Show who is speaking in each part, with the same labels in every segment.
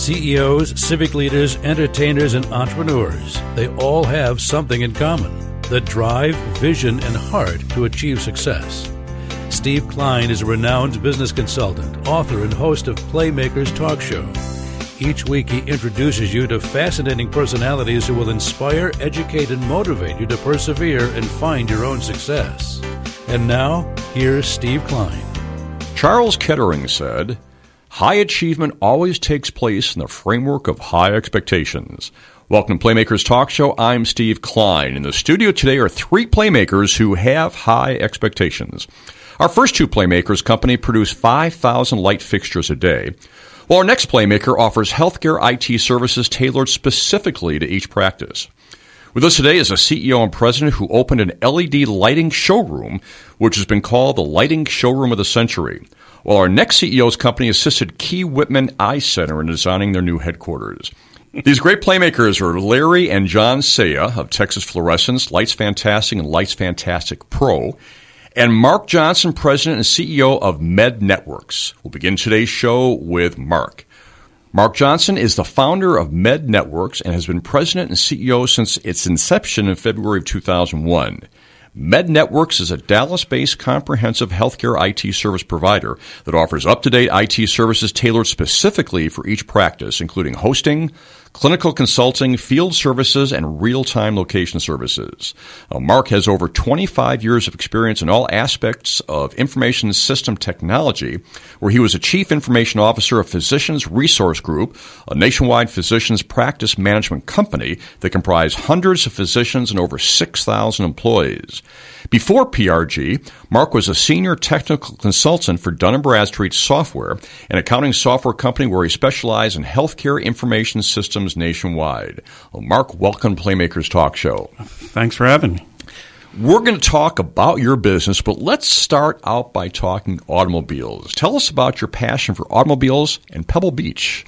Speaker 1: CEOs, civic leaders, entertainers, and entrepreneurs, they all have something in common: the drive, vision, and heart to achieve success. Steve Klein is a renowned business consultant, author, and host of Playmakers Talk Show. Each week he introduces you to fascinating personalities who will inspire, educate, and motivate you to persevere and find your own success. And now, here's Steve Klein.
Speaker 2: Charles Kettering said, "High achievement always takes place in the framework of high expectations." Welcome to Playmakers Talk Show. I'm Steve Klein. In the studio today are three playmakers who have high expectations. Our first two playmakers company produce 5,000 light fixtures a day, while our next playmaker offers healthcare IT services tailored specifically to each practice. With us today is a CEO and president who opened an LED lighting showroom, which has been called the Lighting Showroom of the Century, while our next CEO's company assisted Key Whitman Eye Center in designing their new headquarters. These great playmakers are Larry and John Saya of Texas Fluorescence, Lights Fantastic, and Lights Fantastic Pro, and Mark Johnson, president and CEO of Med Networks. We'll begin today's show with Mark. Mark Johnson is the founder of Med Networks and has been president and CEO since its inception in February of 2001. Med Networks is a Dallas-based comprehensive healthcare IT service provider that offers up-to-date IT services tailored specifically for each practice, including hosting, clinical consulting, field services, and real-time location services. Mark has over 25 years of experience in all aspects of information system technology, where he was a chief information officer of Physicians Resource Group, a nationwide physicians practice management company that comprised hundreds of physicians and over 6,000 employees. Before PRG, Mark was a senior technical consultant for Dun & Bradstreet Software, an accounting software company where he specialized in healthcare information systems nationwide. Well, Mark, welcome to Playmakers Talk Show.
Speaker 3: Thanks for having me.
Speaker 2: We're going to talk about your business, but let's start out by talking automobiles. Tell us about your passion for automobiles and Pebble Beach.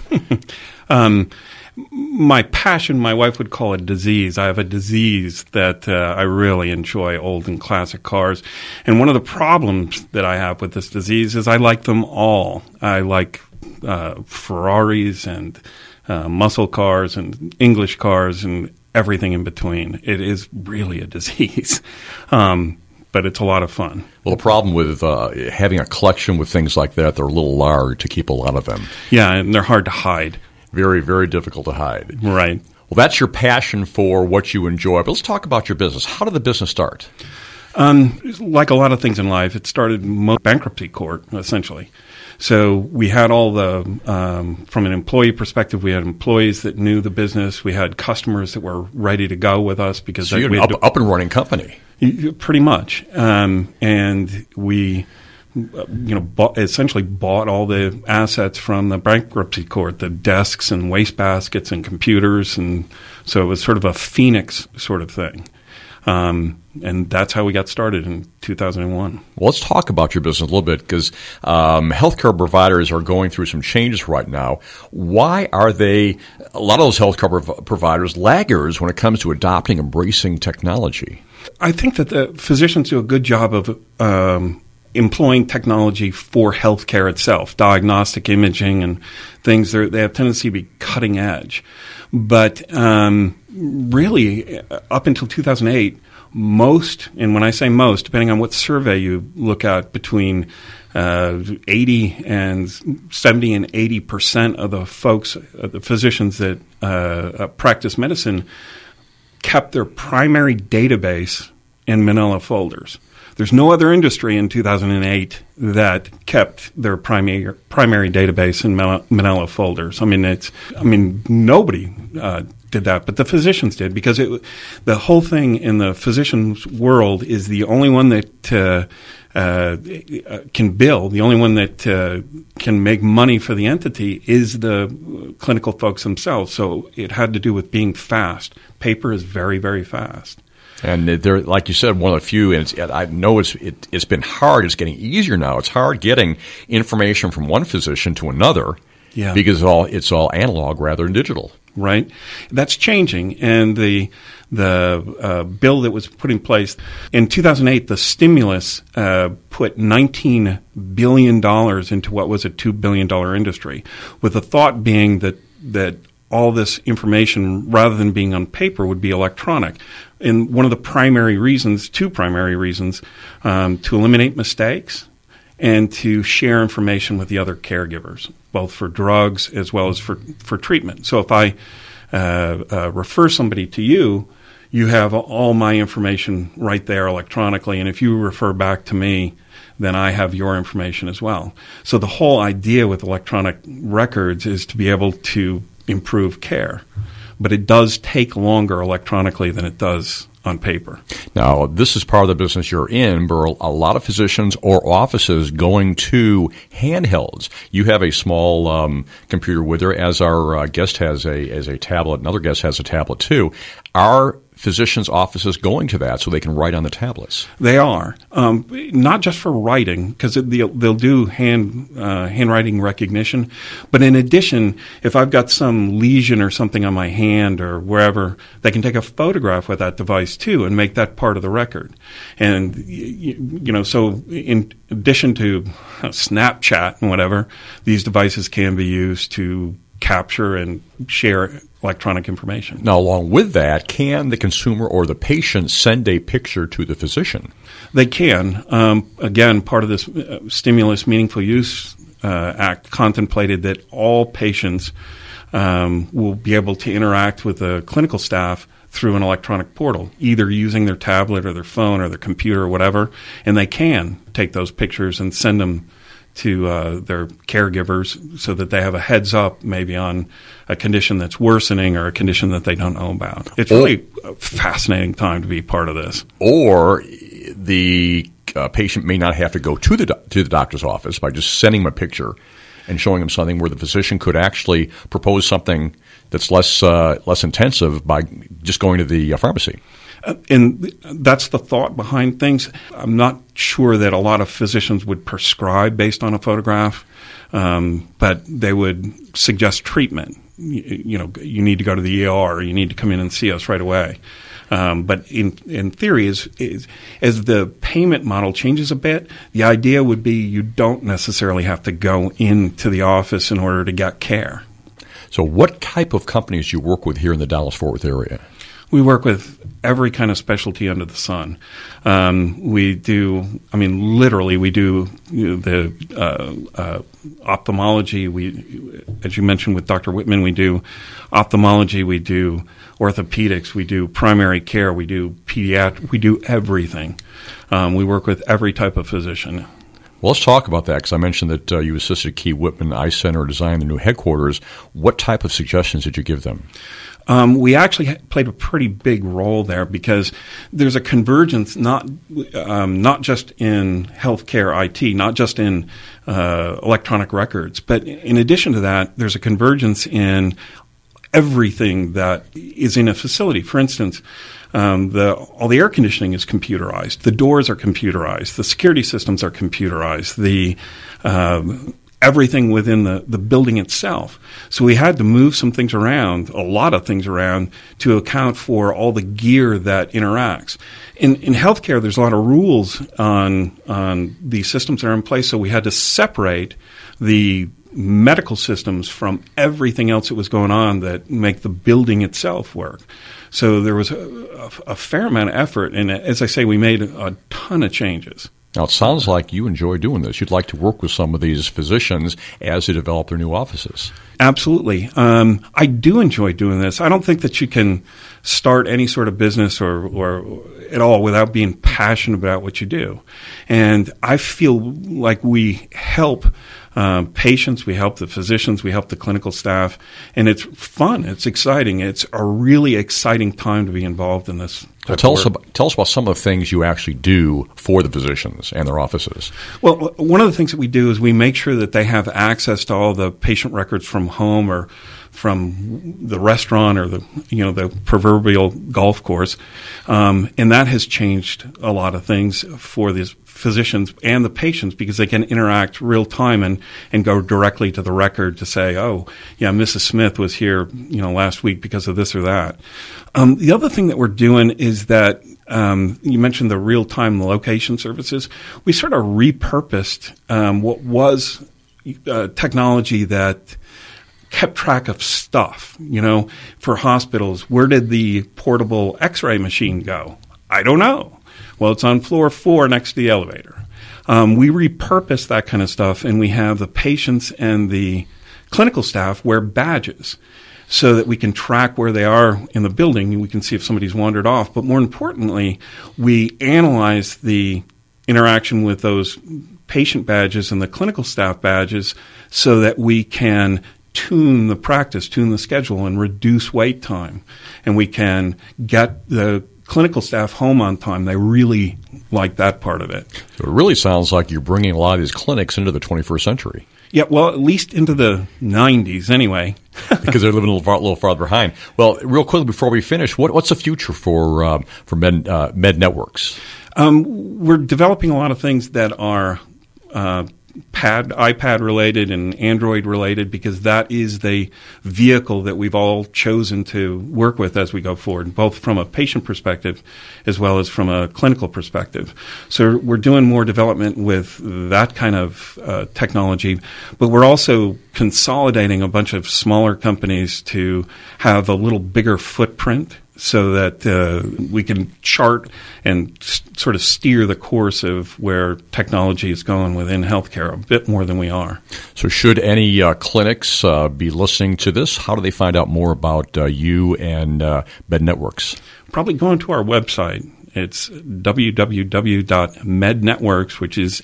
Speaker 3: My passion, my wife would call it disease. I have a disease that I really enjoy old and classic cars. And one of the problems that I have with this disease is I like them all. I like Ferraris and muscle cars and English cars and everything in between. It is really a disease. But it's a lot of fun.
Speaker 2: Well, the problem with having a collection with things like that, they're a little large to keep a lot of them.
Speaker 3: Yeah, and they're hard to hide.
Speaker 2: Very, very difficult to hide.
Speaker 3: Right.
Speaker 2: Well, that's your passion for what you enjoy. But let's talk about your business. How did the business start?
Speaker 3: Like a lot of things in life, it started bankruptcy court, essentially. So we had all the, from an employee perspective, we had employees that knew the business. We had customers that were ready to go with us because
Speaker 2: so you're an up and running company.
Speaker 3: Pretty much. And we essentially bought all the assets from the bankruptcy court, the desks and wastebaskets and computers. And so it was sort of a Phoenix sort of thing. And that's how we got started in 2001.
Speaker 2: Well, let's talk about your business a little bit because healthcare providers are going through some changes right now. Why are a lot of those healthcare providers laggards when it comes to adopting, embracing technology?
Speaker 3: I think that the physicians do a good job of employing technology for healthcare itself, diagnostic imaging and things. They have a tendency to be cutting edge. But really, up until 2008, most, and when I say most, depending on what survey you look at, between 70 and 80% of the folks, the physicians that practice medicine, kept their primary database in Manila folders. There's no other industry in 2008 that kept their primary database in Manila folders. Nobody did that, but the physicians did because the whole thing in the physician's world is the only one that can bill, the only one that can make money for the entity is the clinical folks themselves. So it had to do with being fast. Paper is very, very fast.
Speaker 2: And they're, like you said, one of the few, and I know it's been hard. It's getting easier now. It's hard getting information from one physician to another because it's all analog rather than digital.
Speaker 3: Right. That's changing. And the bill that was put in place in 2008, the stimulus put $19 billion into what was a $2 billion industry, with the thought being that that all this information, rather than being on paper, would be electronic. And one of the primary reasons, two primary reasons, to eliminate mistakes and to share information with the other caregivers, both for drugs as well as for treatment. So if I refer somebody to you, you have all my information right there electronically, and if you refer back to me, then I have your information as well. So the whole idea with electronic records is to be able to improve care, but it does take longer electronically than it does on paper.
Speaker 2: Now, this is part of the business you're in, but a lot of physicians or offices going to handhelds. You have a small computer with her, as our guest has a tablet. Another guest has a tablet too. Are physicians' offices going to that so they can write on the tablets?
Speaker 3: They are, not just for writing, because they'll do handwriting recognition, but in addition, if I've got some lesion or something on my hand or wherever, they can take a photograph with that device too and make that part of the record. And so in addition to Snapchat and whatever, these devices can be used to capture and share electronic information.
Speaker 2: Now, along with that, can the consumer or the patient send a picture to the physician?
Speaker 3: They can. Again, part of this Stimulus Meaningful Use Act contemplated that all patients will be able to interact with the clinical staff through an electronic portal, either using their tablet or their phone or their computer or whatever, and they can take those pictures and send them to their caregivers so that they have a heads up maybe on a condition that's worsening or a condition that they don't know about. It's really a fascinating time to be part of this.
Speaker 2: Or the patient may not have to go to the doctor's office by just sending them a picture and showing them something where the physician could actually propose something that's less intensive by just going to the pharmacy.
Speaker 3: And that's the thought behind things. I'm not sure that a lot of physicians would prescribe based on a photograph, but they would suggest treatment. You need to go to the ER, or you need to come in and see us right away. But in theory, as the payment model changes a bit, the idea would be you don't necessarily have to go into the office in order to get care.
Speaker 2: So what type of companies do you work with here in the Dallas-Fort Worth area?
Speaker 3: We work with every kind of specialty under the sun. We do the ophthalmology. As you mentioned with Dr. Whitman, we do ophthalmology, we do orthopedics, we do primary care, we do pediatrics, we do everything. We work with every type of physician.
Speaker 2: Well, let's talk about that, because I mentioned that you assisted Key Whitman Eye Center design the new headquarters. What type of suggestions did you give them?
Speaker 3: We actually played a pretty big role there because there's a convergence not just in healthcare IT, not just in electronic records, but in addition to that, there's a convergence in everything that is in a facility. For instance, all the air conditioning is computerized, the doors are computerized, the security systems are computerized, the everything within the building itself. So we had to move some things around, a lot of things around, to account for all the gear that interacts. In healthcare, there's a lot of rules on these systems that are in place, so we had to separate the medical systems from everything else that was going on that make the building itself work. So there was a fair amount of effort, and as I say, we made a ton of changes.
Speaker 2: Now, it sounds like you enjoy doing this. You'd like to work with some of these physicians as they develop their new offices.
Speaker 3: Absolutely. I do enjoy doing this. I don't think that you can start any sort of business or at all without being passionate about what you do. And I feel like we help patients, we help the physicians, we help the clinical staff, and it's fun, it's exciting. It's a really exciting time to be involved in this.
Speaker 2: Well, tell us about some of the things you actually do for the physicians and their offices.
Speaker 3: Well, one of the things that we do is we make sure that they have access to all the patient records from home or from the restaurant or the proverbial golf course, and that has changed a lot of things for these physicians and the patients because they can interact real time and go directly to the record to say, oh, yeah, Mrs. Smith was here, last week because of this or that. The other thing that we're doing is that you mentioned the real-time location services. We sort of repurposed what was technology that kept track of stuff. For hospitals, where did the portable X-ray machine go? I don't know. Well, it's on floor 4 next to the elevator. We repurpose that kind of stuff, and we have the patients and the clinical staff wear badges so that we can track where they are in the building, and we can see if somebody's wandered off. But more importantly, we analyze the interaction with those patient badges and the clinical staff badges so that we can tune the practice, tune the schedule, and reduce wait time. And we can get the clinical staff home on time. They really like that part of it.
Speaker 2: So it really sounds like you're bringing a lot of these clinics into the 21st century.
Speaker 3: Yeah, well, at least into the 90s anyway.
Speaker 2: Because they're living a little farther behind. Well, real quickly before we finish, what's the future for Med Networks?
Speaker 3: We're developing a lot of things that are iPad related and Android related, because that is the vehicle that we've all chosen to work with as we go forward, both from a patient perspective as well as from a clinical perspective. So we're doing more development with that kind of technology, but we're also consolidating a bunch of smaller companies to have a little bigger footprint, so that we can chart and sort of steer the course of where technology is going within healthcare a bit more than we are.
Speaker 2: So should any clinics be listening to this, how do they find out more about you and Med Networks? Probably
Speaker 3: going to our website. It's www.mednetworks, which is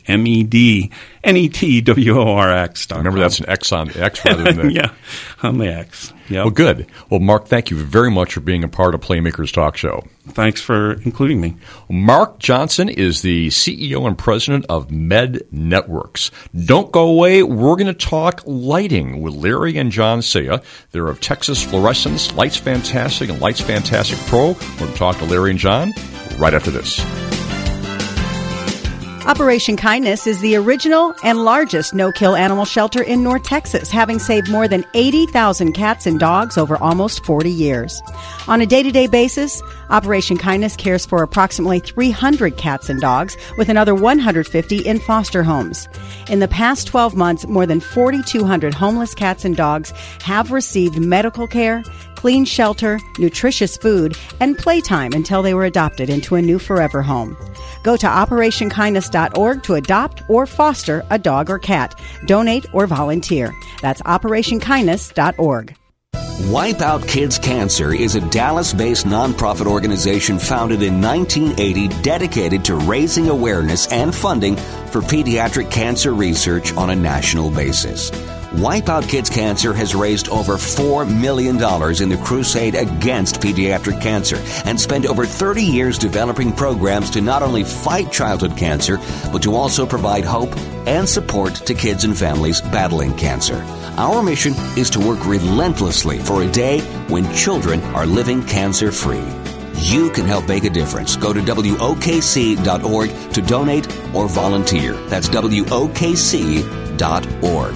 Speaker 3: MEDNETWORX.com.
Speaker 2: Remember, that's an X on the X rather than the...
Speaker 3: Yeah, on the X. Yep.
Speaker 2: Well, good. Well, Mark, thank you very much for being a part of Playmakers Talk Show.
Speaker 3: Thanks for including me.
Speaker 2: Mark Johnson is the CEO and president of Med Networks. Don't go away. We're going to talk lighting with Larry and John Saya. They're of Texas Fluorescence, Lights Fantastic, and Lights Fantastic Pro. We're going to talk to Larry and John right after this.
Speaker 4: Operation Kindness is the original and largest no-kill animal shelter in North Texas, having saved more than 80,000 cats and dogs over almost 40 years. On a day-to-day basis, Operation Kindness cares for approximately 300 cats and dogs, with another 150 in foster homes. In the past 12 months, more than 4,200 homeless cats and dogs have received medical care, clean shelter, nutritious food, and playtime until they were adopted into a new forever home. Go to OperationKindness.org to adopt or foster a dog or cat. Donate or volunteer. That's OperationKindness.org.
Speaker 5: Wipe Out Kids Cancer is a Dallas-based nonprofit organization founded in 1980 dedicated to raising awareness and funding for pediatric cancer research on a national basis. Wipe Out Kids Cancer has raised over $4 million in the crusade against pediatric cancer and spent over 30 years developing programs to not only fight childhood cancer, but to also provide hope and support to kids and families battling cancer. Our mission is to work relentlessly for a day when children are living cancer-free. You can help make a difference. Go to WOKC.org to donate or volunteer. That's WOKC.org.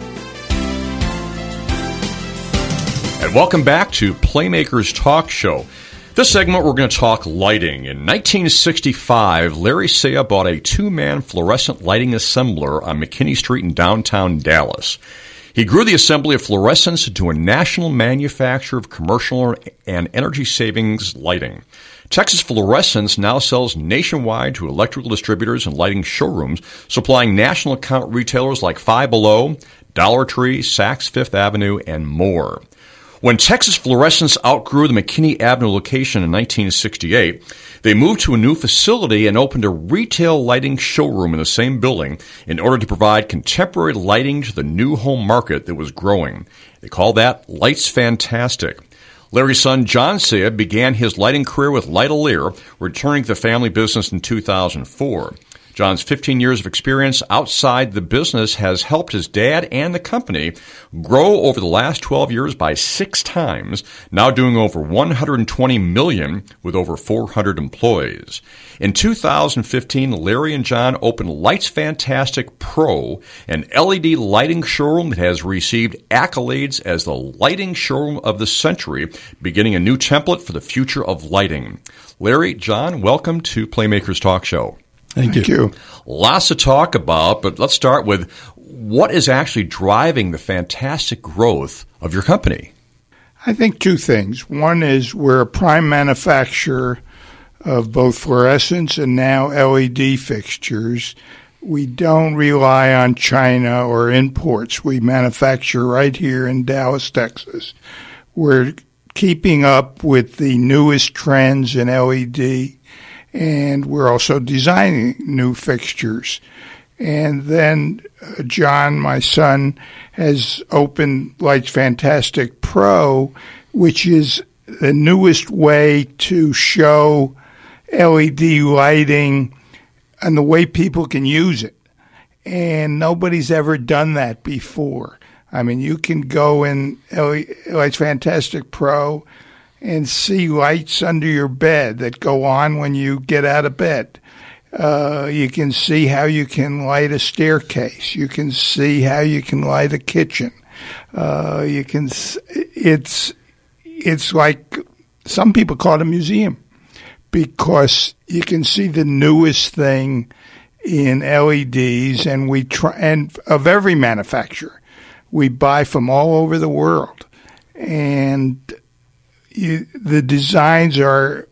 Speaker 2: And welcome back to Playmakers Talk Show. This segment, we're going to talk lighting. In 1965, Larry Saya bought a two-man fluorescent lighting assembler on McKinney Street in downtown Dallas. He grew the assembly of fluorescents into a national manufacturer of commercial and energy savings lighting. Texas Fluorescence now sells nationwide to electrical distributors and lighting showrooms, supplying national account retailers like Five Below, Dollar Tree, Saks Fifth Avenue, and more. When Texas Fluorescence outgrew the McKinney Avenue location in 1968, they moved to a new facility and opened a retail lighting showroom in the same building in order to provide contemporary lighting to the new home market that was growing. They called that Lights Fantastic. Larry's son, John Saya, began his lighting career with Light-A-Lear, returning to the family business in 2004. John's 15 years of experience outside the business has helped his dad and the company grow over the last 12 years by 6 times, now doing over $120 million with over 400 employees. In 2015, Larry and John opened Lights Fantastic Pro, an LED lighting showroom that has received accolades as the lighting showroom of the century, beginning a new template for the future of lighting. Larry, John, welcome to Playmakers Talk Show.
Speaker 6: Thank you.
Speaker 2: Lots to talk about, but let's start with what is actually driving the fantastic growth of your company?
Speaker 6: I think two things. One is we're a prime manufacturer of both fluorescents and now LED fixtures. We don't rely on China or imports. We manufacture right here in Dallas, Texas. We're keeping up with the newest trends in LED, and we're also designing new fixtures. And then John, my son, has opened Lights Fantastic Pro, which is the newest way to show LED lighting and the way people can use it. And nobody's ever done that before. I mean, you can go in Lights Fantastic Pro and see lights under your bed that go on when you get out of bed. You can see how you can light a staircase. You can see how you can light a kitchen. It's like some people call it a museum because you can see the newest thing in LEDs, and we try, and of every manufacturer. We buy from all over the world, and the designs are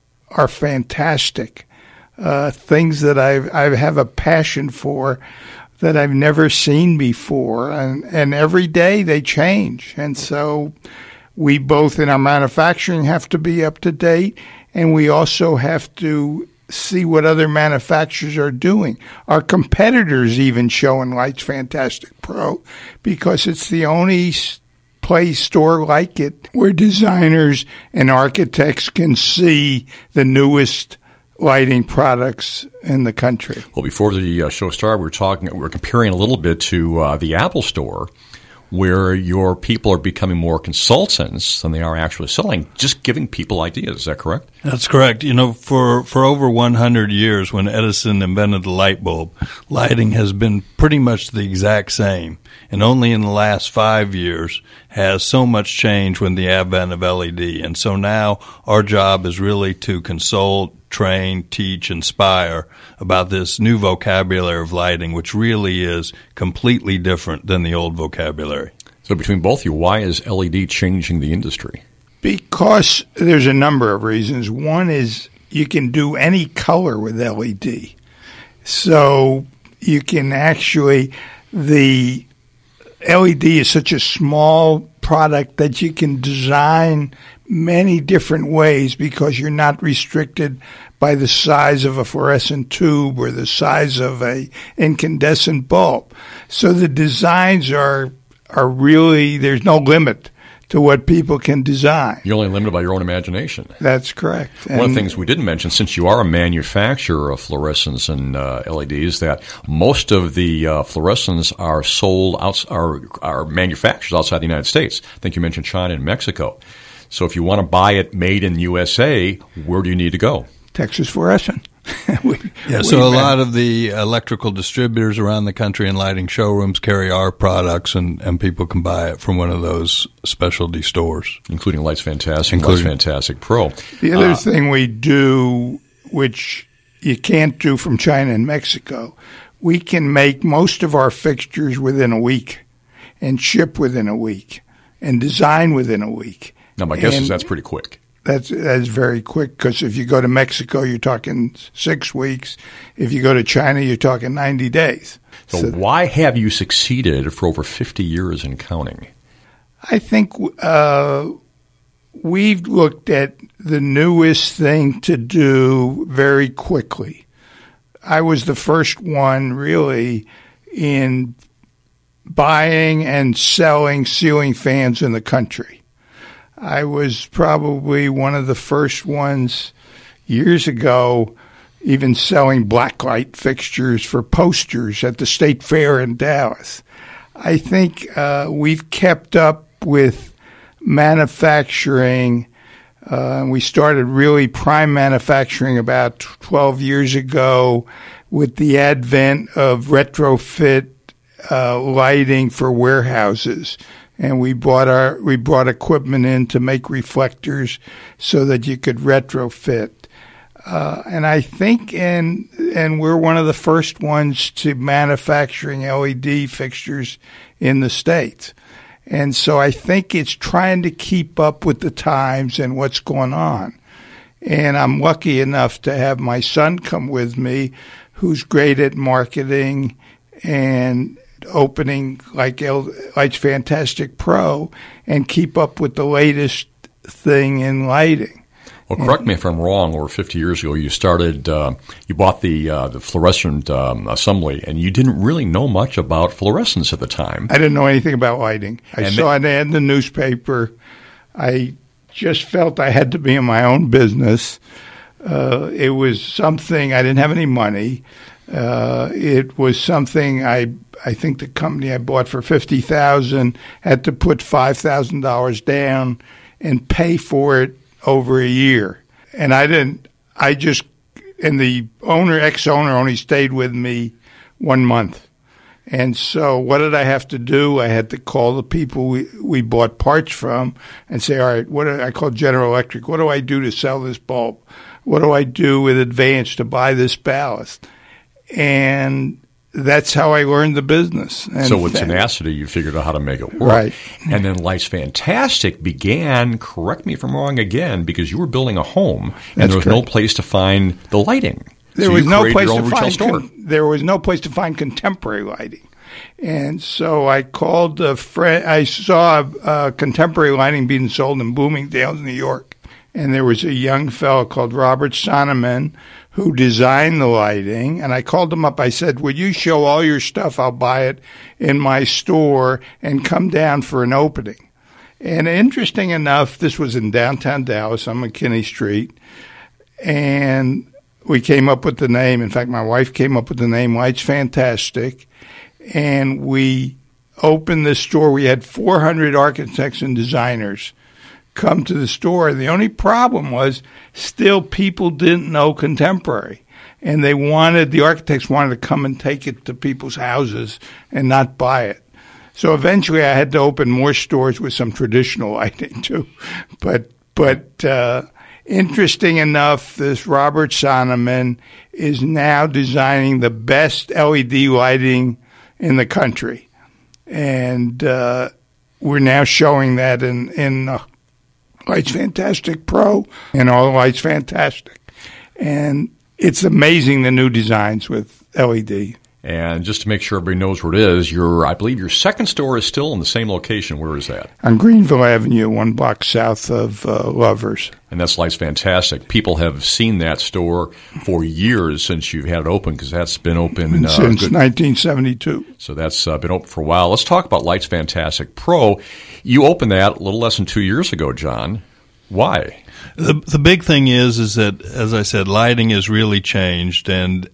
Speaker 6: fantastic. Things that I have a passion for that I've never seen before, and every day they change. And so we both in our manufacturing have to be up to date, and we also have to see what other manufacturers are doing. Our competitors even show in Lights Fantastic Pro because it's the only store like it where designers and architects can see the newest lighting products in the country.
Speaker 2: Well, before the show started, we were comparing a little bit to the Apple Store, where your people are becoming more consultants than they are actually selling, just giving people ideas. Is that correct?
Speaker 7: That's correct. You know, for over 100 years, when Edison invented the light bulb, lighting has been pretty much the exact same. And only in the last 5 years has so much changed with the advent of LED. And so now our job is really to consult, train, teach, inspire about this new vocabulary of lighting, which really is completely different than the old vocabulary.
Speaker 2: So between both of you, why is LED changing the industry?
Speaker 6: Because there's a number of reasons. One is you can do any color with LED. So you can actually, the LED is such a small product that you can design many different ways because you're not restricted by the size of a fluorescent tube or the size of a incandescent bulb. So the designs are really, there's no limit to what people can design.
Speaker 2: You're only limited by your own imagination.
Speaker 6: That's correct.
Speaker 2: One of the things we didn't mention, since you are a manufacturer of fluorescents and LEDs, that most of the fluorescents are sold are manufactured outside the United States. I think you mentioned China and Mexico. So if you want to buy it made in USA, where do you need to go?
Speaker 6: Texas Fluorescent.
Speaker 7: So a lot of the electrical distributors around the country and lighting showrooms carry our products, and people can buy it from one of those specialty stores. Including Lights Fantastic, Lights Fantastic Pro.
Speaker 6: The other thing we do, which you can't do from China and Mexico, we can make most of our fixtures within a week and ship within a week and design within a week.
Speaker 2: Now, my guess is that's pretty quick.
Speaker 6: That's very quick because if you go to Mexico, you're talking 6 weeks. If you go to China, you're talking 90 days.
Speaker 2: So why have you succeeded for over 50 years and counting?
Speaker 6: I think we've looked at the newest thing to do very quickly. I was the first one really in buying and selling ceiling fans in the country. I was probably one of the first ones years ago even selling blacklight fixtures for posters at the State Fair in Dallas. I think we've kept up with manufacturing. We started really prime manufacturing about 12 years ago with the advent of retrofit lighting for warehouses. And we brought equipment in to make reflectors so that you could retrofit. And I think, and we're one of the first ones to manufacturing LED fixtures in the States. And so I think it's trying to keep up with the times and what's going on. And I'm lucky enough to have my son come with me, who's great at marketing and opening like Lights Fantastic Pro, and keep up with the latest thing in lighting.
Speaker 2: Well, correct me if I'm wrong. Over 50 years ago, you started. You bought the fluorescent assembly, and you didn't really know much about fluorescence at the time.
Speaker 6: I didn't know anything about lighting. I saw an ad in the newspaper. I just felt I had to be in my own business. It was something, I didn't have any money. It was something I think the company I bought for $50,000 had to put $5,000 down and pay for it over a year. And and the ex-owner only stayed with me 1 month. And so what did I have to do? I had to call the people we bought parts from and say, all right, I called General Electric. What do I do to sell this bulb? What do I do with Advance to buy this ballast? And that's how I learned the business. And
Speaker 2: so with tenacity, you figured out how to make it work.
Speaker 6: Right.
Speaker 2: And then Lights Fantastic began, correct me if I'm wrong again, because you were building a home and there was no place to find the lighting.
Speaker 6: There was no place to find contemporary lighting. And so I called a friend. I saw contemporary lighting being sold in Bloomingdale's, New York. And there was a young fellow called Robert Sonneman who designed the lighting. And I called him up. I said, would you show all your stuff? I'll buy it in my store and come down for an opening. And interesting enough, this was in downtown Dallas on McKinney Street. And we came up with the name. In fact, my wife came up with the name Lights Fantastic. And we opened the store. We had 400 architects and designers come to the store. The only problem was still people didn't know contemporary. And the architects wanted to come and take it to people's houses and not buy it. So eventually I had to open more stores with some traditional lighting too. But interesting enough, this Robert Sonneman is now designing the best LED lighting in the country. And we're now showing that in Lights Fantastic Pro and all Lights Fantastic. And it's amazing the new designs with LED.
Speaker 2: And just to make sure everybody knows where it is, I believe your second store is still in the same location. Where is that?
Speaker 6: On Greenville Avenue, 1 block south of Lovers.
Speaker 2: And that's Lights Fantastic. People have seen that store for years since you've had it open, because that's been open
Speaker 6: since 1972.
Speaker 2: So that's been open for a while. Let's talk about Lights Fantastic Pro. You opened that a little less than 2 years ago, John. Why?
Speaker 7: The big thing is that, as I said, lighting has really changed, and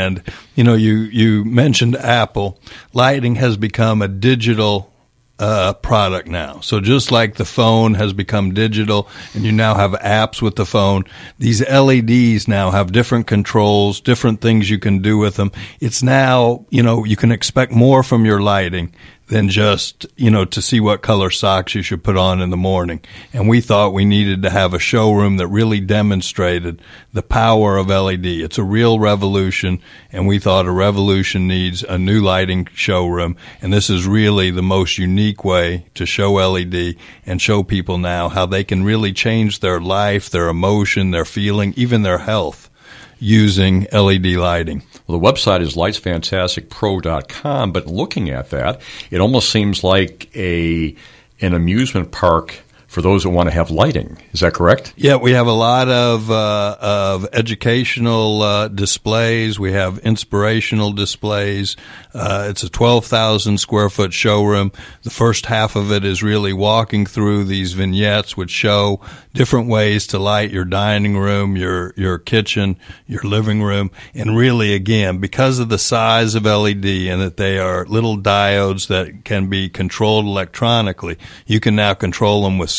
Speaker 7: you mentioned Apple. Lighting has become a digital product now. So just like the phone has become digital and you now have apps with the phone, these LEDs now have different controls, different things you can do with them. It's now, you can expect more from your lighting than just, to see what color socks you should put on in the morning. And we thought we needed to have a showroom that really demonstrated the power of LED. It's a real revolution, and we thought a revolution needs a new lighting showroom. And this is really the most unique way to show LED and show people now how they can really change their life, their emotion, their feeling, even their health, using LED lighting.
Speaker 2: Well, the website is lightsfantasticpro.com, but looking at that, it almost seems like an amusement park for those that want to have lighting. Is that correct?
Speaker 7: Yeah, we have a lot of educational displays. We have inspirational displays. It's a 12,000 square foot showroom. The first half of it is really walking through these vignettes which show different ways to light your dining room, your kitchen, your living room. And really, again, because of the size of LED and that they are little diodes that can be controlled electronically, you can now control them with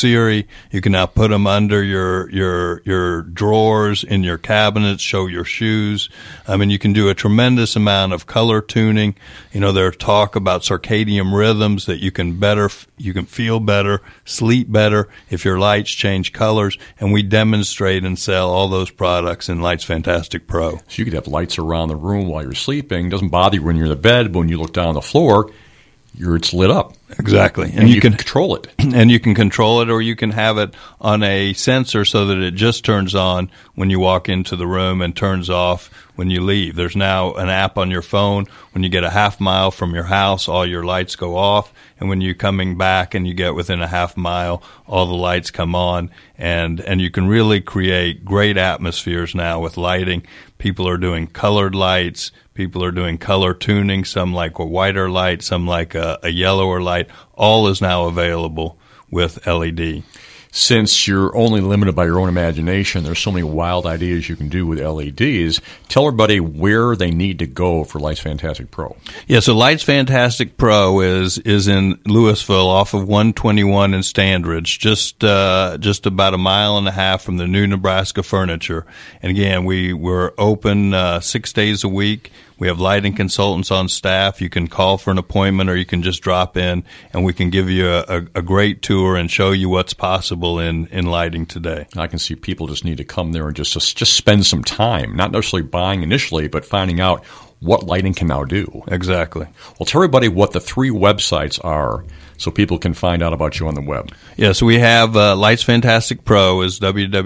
Speaker 7: Siri. You can now put them under your drawers in your cabinets, show your shoes. I mean, you can do a tremendous amount of color tuning. You know, there's talk about circadian rhythms that you can feel better, sleep better if your lights change colors, and we demonstrate and sell all those products in Lights Fantastic Pro.
Speaker 2: So you could have lights around the room while you're sleeping. It doesn't bother you when you're in the bed, but when you look down on the floor, it's lit up.
Speaker 7: Exactly.
Speaker 2: And you can control it.
Speaker 7: And you can control it, or you can have it on a sensor so that it just turns on when you walk into the room and turns off when you leave. There's now an app on your phone. When you get a half mile from your house, all your lights go off. And when you're coming back and you get within a half mile, all the lights come on. And you can really create great atmospheres now with lighting. People are doing colored lights. People are doing color tuning, some like a whiter light, some like a yellower light. All is now available with LED.
Speaker 2: Since you're only limited by your own imagination, there's so many wild ideas you can do with LEDs. Tell everybody where they need to go for Lights Fantastic Pro.
Speaker 7: Yeah, so Lights Fantastic Pro is in Louisville off of 121 in Standridge, just about a mile and a half from the new Nebraska Furniture. And again, we're open 6 days a week. We have lighting consultants on staff. You can call for an appointment, or you can just drop in, and we can give you a great tour and show you what's possible in lighting today.
Speaker 2: I can see people just need to come there and just spend some time, not necessarily buying initially, but finding out what lighting can now do.
Speaker 7: Exactly.
Speaker 2: Well, tell everybody what the 3 websites are so people can find out about you on the web.
Speaker 7: Yeah, so we have Lights Fantastic Pro is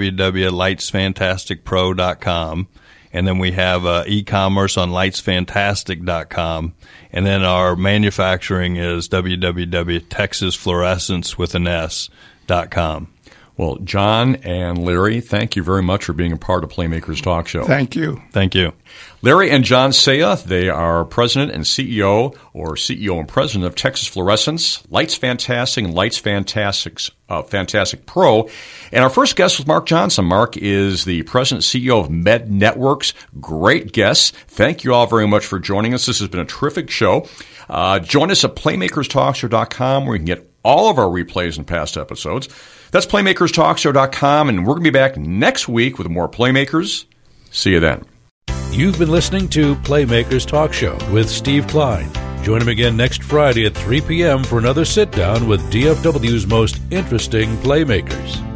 Speaker 7: www.lightsfantasticpro.com. And then we have e-commerce on lightsfantastic.com. And then our manufacturing is www.texasfluorescence.com.
Speaker 2: Well, John and Larry, thank you very much for being a part of Playmakers Talk Show.
Speaker 6: Thank you.
Speaker 7: Thank you.
Speaker 2: Larry and John Saya, they are president and CEO, or CEO and president of Texas Fluorescence, Lights Fantastic, and Lights Fantastic Pro. And our first guest was Mark Johnson. Mark is the president and CEO of Med Networks. Great guest. Thank you all very much for joining us. This has been a terrific show. Join us at PlaymakersTalkShow.com, where you can get all of our replays and past episodes. That's PlaymakersTalkShow.com, and we're going to be back next week with more Playmakers. See you then.
Speaker 1: You've been listening to Playmakers Talk Show with Steve Klein. Join him again next Friday at 3 p.m. for another sit-down with DFW's most interesting Playmakers.